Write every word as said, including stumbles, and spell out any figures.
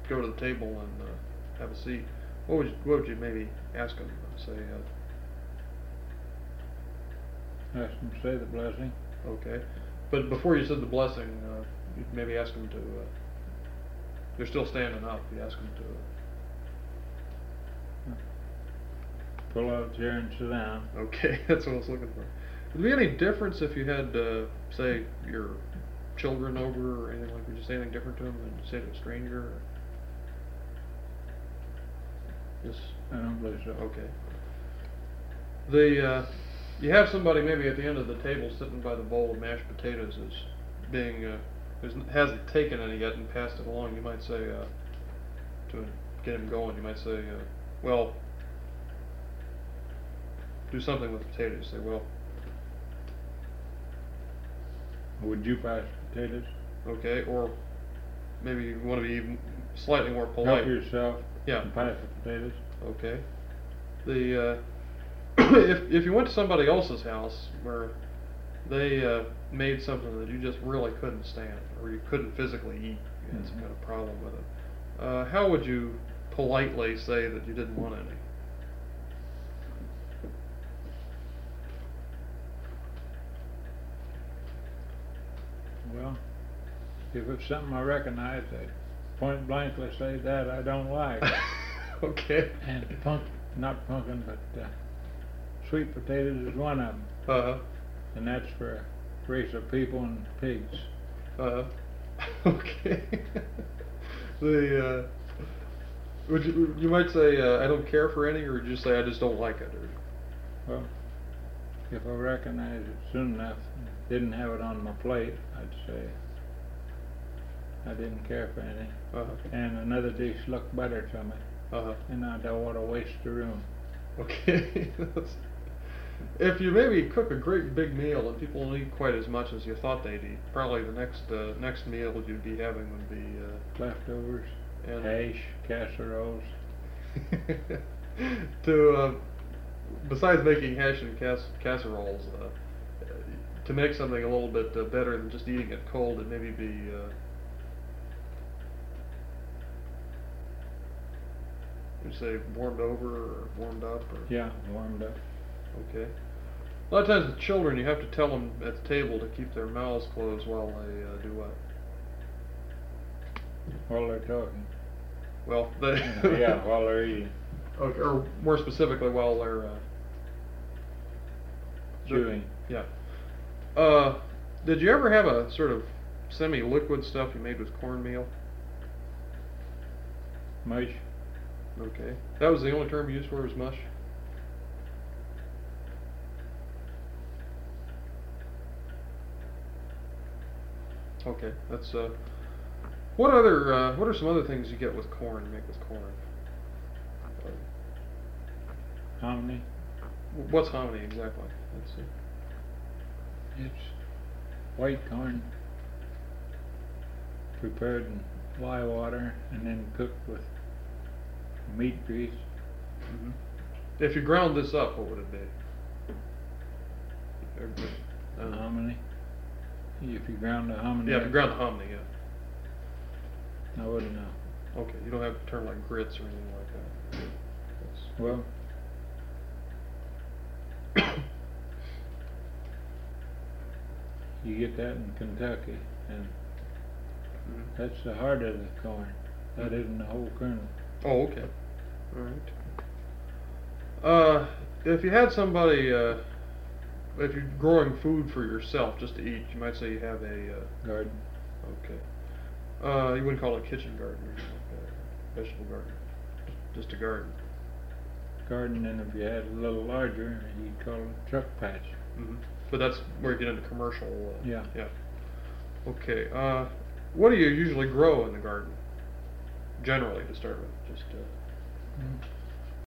go to the table and uh, have a seat, what would you, what would you maybe ask them? Say, uh, Ask them to say the blessing. okay, but before you said the blessing, uh, you'd maybe ask them to. Uh, they're still standing up. You ask them to. Uh, Pull out a chair and sit down. Okay, that's what I was looking for. Would there be any difference if you had, uh, say, your children over or anything like? Would you say anything different to them than you say to a stranger? Or? Yes. I don't believe so. Okay. The uh, you have somebody maybe at the end of the table sitting by the bowl of mashed potatoes is being uh, hasn't taken any yet and passed it along. You might say uh, to get him going. You might say, uh, well, do something with potatoes. Say, well. Would you pass potatoes? Okay, or maybe you want to be even slightly more polite. Help yourself. Yeah. And pass the potatoes. Okay. The uh, if if you went to somebody else's house where they uh, made something that you just really couldn't stand, or you couldn't physically eat, you had mm-hmm. some kind of problem with it, uh, how would you politely say that you didn't want any? Well, if it's something I recognize, I point blankly say that I don't like. Okay. And punk, not pumpkin, but uh, sweet potatoes is one of them. Uh-huh. And that's for a race of people and pigs. Uh-huh. Okay. the uh, would you you might say uh, I don't care for any, or would you say I just don't like it? Or? Well, if I recognize it soon enough, didn't have it on my plate, I'd say I didn't care for any. Uh-huh. And another dish looked better to me. Uh-huh. And I don't want to waste the room. Okay. If you maybe cook a great big meal and people don't eat quite as much as you thought they'd eat, probably the next uh, next meal you'd be having would be uh, leftovers, and hash, casseroles. to uh, besides making hash and cas- casseroles, uh, to make something a little bit uh, better than just eating it cold, it'd maybe be uh, you say warmed over or warmed up? Or? Yeah, warmed up. Okay. A lot of times with children, you have to tell them at the table to keep their mouths closed while they uh, do what? While they're talking. Well, they yeah, while they're eating. Okay, or more specifically, while they're uh, chewing. Yeah. Uh, did you ever have a sort of semi-liquid stuff you made with cornmeal? Mush. Okay. That was the only term you used for it, was mush? Okay, that's uh. What other? Uh, what are some other things you get with corn? Make with corn? Uh, hominy. What's hominy exactly? Let's see. It's white corn prepared in lye water and then cooked with meat grease. Mm-hmm. If you ground this up, what would it be? Uh, hominy. If you ground the hominy. Yeah, if you ground the hominy, yeah. I wouldn't know. Okay, you don't have to turn like grits or anything like that. That's well, you get that in Kentucky, and mm-hmm. that's the heart of the corn. That mm-hmm. isn't the whole kernel. Oh, okay. All right. Uh, if you had somebody, uh, if you're growing food for yourself just to eat, you might say you have a uh, garden. Okay. Uh, you wouldn't call it a kitchen garden or anything like that. Vegetable garden. Just a garden. Garden, and if you had a little larger, you'd call it a truck patch. Mm-hmm. But that's where you get into commercial. Uh, yeah. Yeah. Okay. Uh, what do you usually grow in the garden? Generally, to start with, just. Uh, mm.